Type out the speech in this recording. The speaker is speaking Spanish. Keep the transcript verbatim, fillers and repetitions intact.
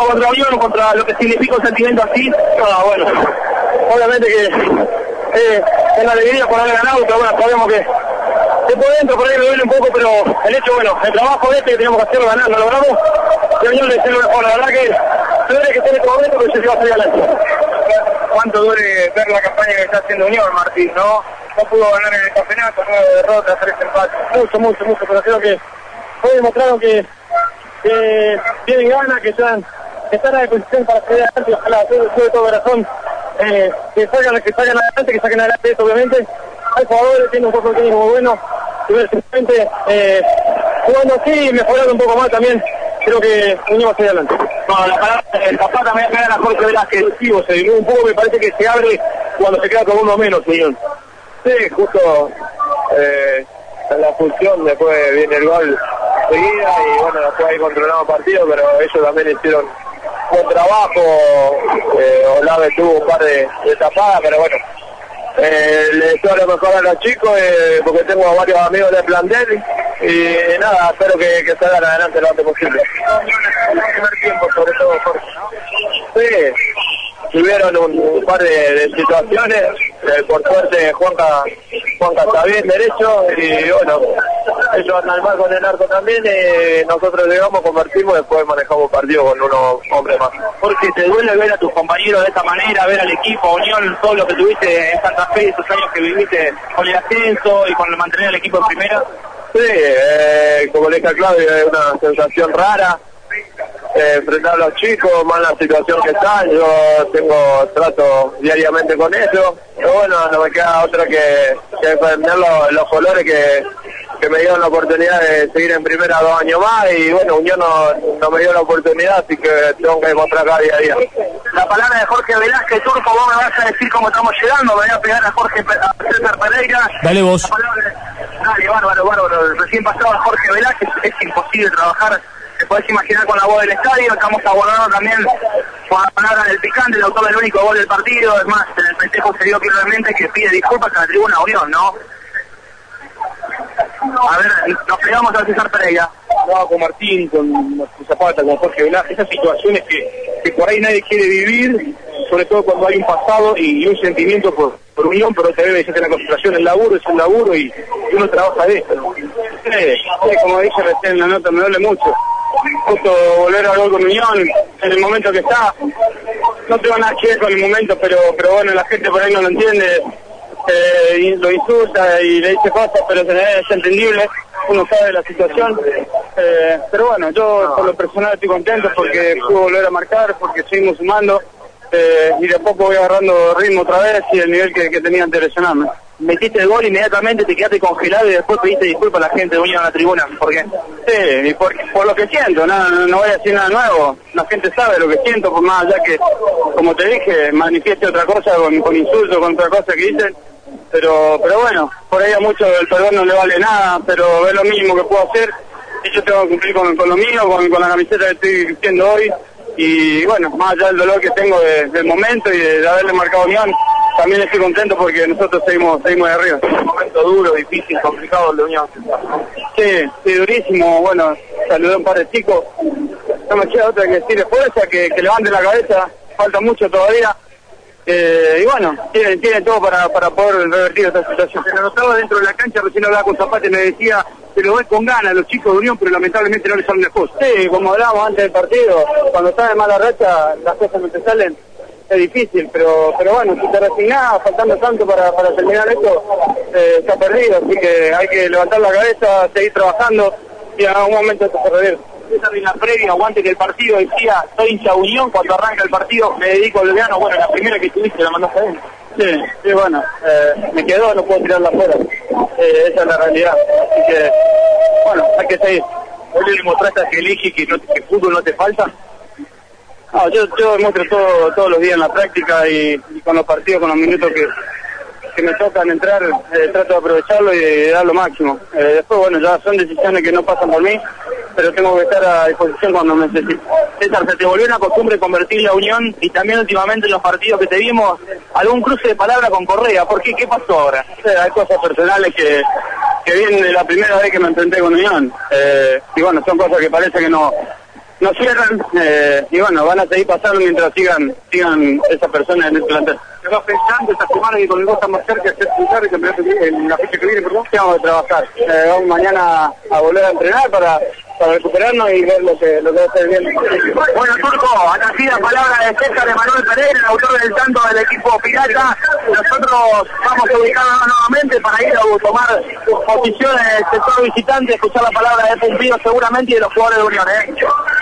contra Unión, contra lo que significa un sentimiento así. No, bueno, obviamente que eh, es la alegría por haber ganado, pero bueno, sabemos que de por dentro por ahí me duele un poco, pero el hecho, bueno, el trabajo este que teníamos que hacerlo ganar, lo logramos, y Unión le hizo lo mejor. La verdad que duele que esté en este momento, pero se va a salir adelante. ¿Cuánto duele ver la campaña que está haciendo Unión, Martín, no? No pudo ganar en el campeonato, nueve derrotas, tres empates. Mucho, mucho, mucho, pero creo que hoy demostraron que, que tienen ganas, que están, que están a disposición para salir adelante, y ojalá, de todo corazón, eh, que salgan, que salgan adelante, que saquen adelante esto, obviamente. Hay jugadores, tienen un poco de técnico muy bueno, y simplemente eh, jugando así y mejorando un poco más también, creo que Unión va a salir adelante. No, la palabra, el papá también me da la Jorge Velázquez, sí, se diluyó un poco, me parece que se abre cuando se queda con uno menos, Unión. Sí, justo eh, en la función después viene el gol seguida y bueno, después ahí controlamos el partido, pero ellos también hicieron buen trabajo. eh, Olave tuvo un par de, de tapadas, pero bueno, eh, le deseo lo mejor a los chicos eh, porque tengo a varios amigos del plantel y nada, espero que, que salgan adelante lo antes posible. En el primer tiempo, sobre todo, Jorge, ¿no? Sí, tuvieron un, un par de, de situaciones, eh, por suerte Juanca, Juanca está bien derecho y bueno, ellos andan mal con el arco también y nosotros llegamos, convertimos y después manejamos el partido con unos hombres más. Porque te duele ver a tus compañeros de esta manera, ver al equipo, Unión, todo lo que tuviste en Santa Fe, esos años que viviste con el ascenso y con el mantener el equipo en primera. Sí, eh, como le dije a Claudio, es una sensación rara. Eh, enfrentar a los chicos, más la situación que están, yo tengo trato diariamente con ellos, pero bueno, no me queda otra que, que defender los, los colores que, que me dieron la oportunidad de seguir en primera dos años más y bueno, Unión no, no me dio la oportunidad, así que tengo que demostrar cada día a día. La palabra de Jorge Velázquez, Turco, vos me vas a decir cómo estamos llegando, me voy a pegar a Jorge a César Pereira. Dale vos. La palabra, dale, bárbaro, bárbaro, recién pasado a Jorge Velázquez, es imposible trabajar. Te podés imaginar con la voz del estadio, estamos abordando también con la palabra del picante, el autor del único gol del partido, es más, en el festejo se dio claramente que pide disculpas a la tribuna Unión, ¿no? A ver, nos pegamos a César Pereira. No, con Martín, con Zapata, con Jorge Velázquez, esas situaciones que, que por ahí nadie quiere vivir, sobre todo cuando hay un pasado y, y un sentimiento por, por Unión, pero se debe decir la concentración, el laburo es un laburo y, y uno trabaja de esto, ¿no? Sí, sí, como dije recién en la nota, me duele mucho. Justo volver a hablar con Unión en el momento que está, no tengo nada que ver con el momento, pero pero bueno, la gente por ahí no lo entiende, eh, y lo insulta y le dice cosas, pero es entendible, uno sabe la situación, eh, pero bueno, yo por lo personal estoy contento porque puedo volver a marcar, porque seguimos sumando, eh, y de poco voy agarrando ritmo otra vez y el nivel que, que tenía antes de lesionarme. Metiste el gol, inmediatamente te quedaste congelado y después pediste disculpas a la gente de Unión a la tribuna. ¿Por qué? Sí, y por, por lo que siento, no, no, no voy a decir nada nuevo. La gente sabe lo que siento, por más allá que, como te dije, manifieste otra cosa con, con insultos, con otra cosa que dicen. Pero pero bueno, por ahí a muchos el perdón no le vale nada, pero es lo mínimo que puedo hacer. Y yo tengo que cumplir con, con lo mío, con, con la camiseta que estoy vistiendo hoy. Y bueno, más allá del dolor que tengo de, del momento y de, de haberle marcado a Unión, también estoy contento porque nosotros seguimos seguimos de arriba. Es un momento duro, difícil, complicado el de Unión. Sí, sí, durísimo. Bueno, saludé a un par de chicos. No me queda otra que decirle fuerza, que, que levanten la cabeza. Falta mucho todavía. Eh, y bueno, tiene, tiene todo para, para poder revertir esta situación. Se lo notaba dentro de la cancha, recién hablaba con Zapata y me decía, se lo ven con ganas los chicos de Unión, pero lamentablemente no les salen las cosas. Sí, como hablábamos antes del partido, cuando está de mala racha, las cosas no te salen. Es difícil, pero pero bueno, si te resignás, faltando tanto para, para terminar esto, eh, está perdido, así que hay que levantar la cabeza, seguir trabajando y en algún momento esto se revierte. César, en la previa, aguante que el partido decía, soy hincha Unión, cuando arranca el partido me dedico al Boliviano, bueno, la primera que tuviste la mandaste adentro. Sí, sí, bueno, eh, me quedó, no puedo tirarla afuera, eh, esa es la realidad, así que, bueno, hay que seguir. ¿Vos le demostraste a Geligi que, no, que fútbol no te falta? No, yo, yo demuestro todo, todos los días en la práctica y, y con los partidos, con los minutos que, que me tocan entrar, eh, trato de aprovecharlo y de dar lo máximo. Eh, después, bueno, ya son decisiones que no pasan por mí, pero tengo que estar a disposición cuando me necesite. César, se te volvió una costumbre convertir la Unión y también últimamente en los partidos que te vimos, algún cruce de palabra con Correa. ¿Por qué? ¿Qué pasó ahora? Sí, hay cosas personales que, que vienen de la primera vez que me enfrenté con Unión. Eh, y bueno, son cosas que parece que no nos cierran eh, y bueno, van a seguir pasando mientras sigan sigan esas personas en el plantel. ¿Te vas pensando esta semana que con el gol está más cerca de expulsar el campeonato en la fecha que viene, perdón? Sí, vamos a trabajar. Eh, vamos mañana a volver a entrenar para, para recuperarnos y ver lo que lo que va a hacer bien. Bueno, Turco, así la palabra de César Emanuel Pereira, el autor del tanto del equipo Pirata. Nosotros vamos a ubicarnos nuevamente para ir a tomar posiciones en el sector visitante, escuchar la palabra de Pumpido seguramente y de los jugadores de Unión, ¿eh?